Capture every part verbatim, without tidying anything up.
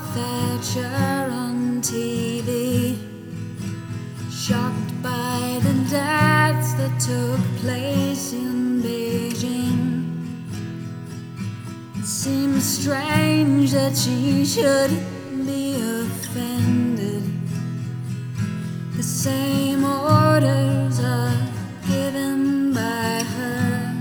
Thatcher on T V, shocked by the deaths that took place in Beijing. It seems strange that she should be offended. The same orders are given by her.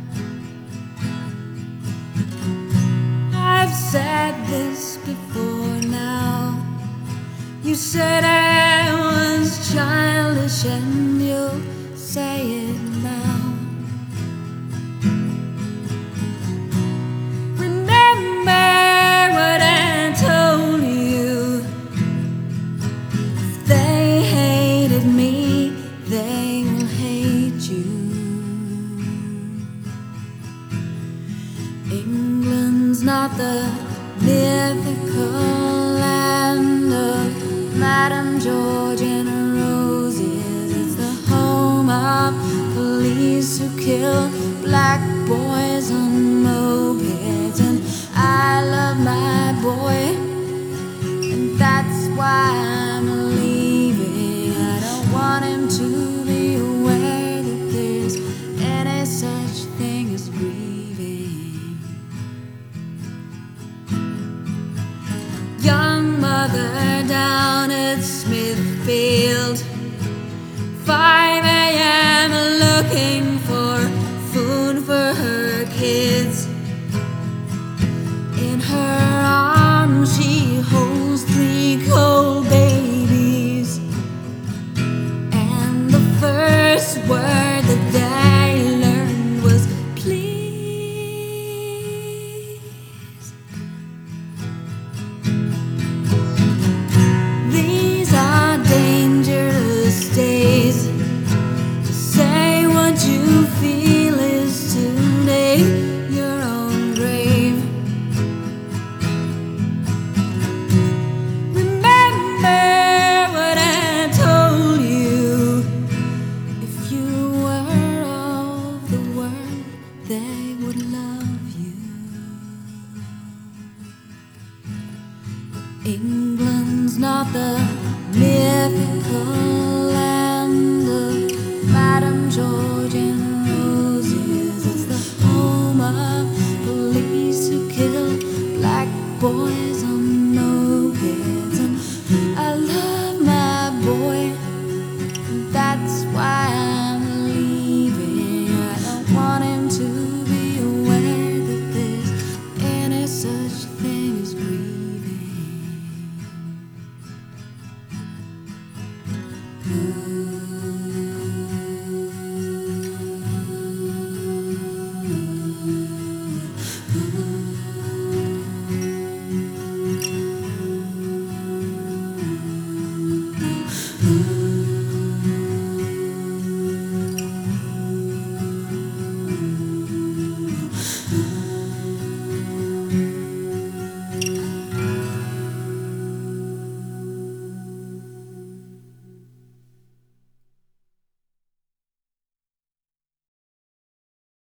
I've said this before now. You said I was childish, and you'll say it now. Remember what I told you. If they hated me, they will hate you. England's not the mythical land of Madame George and her roses. It's the home of police who kill black boys on mopeds. And I love my boy, and that's why I'm leaving. I don't want him to be aware that there's any such thing as grieving. Young mother down at Smithfield, five a m looking for food for her kids. In her arms she holds three cold babies, and the first word that I learned was please. These are dangerous days. To say what you feel is to dig your own grave. Remember what I told you. If you were of the world, they would love you. England's not the mythical land of Madame George and her roses. It's the home of police who kill black boys on mopeds. And I love my boy, and that's why I'm leaving. I don't want him to be aware that there's any such thing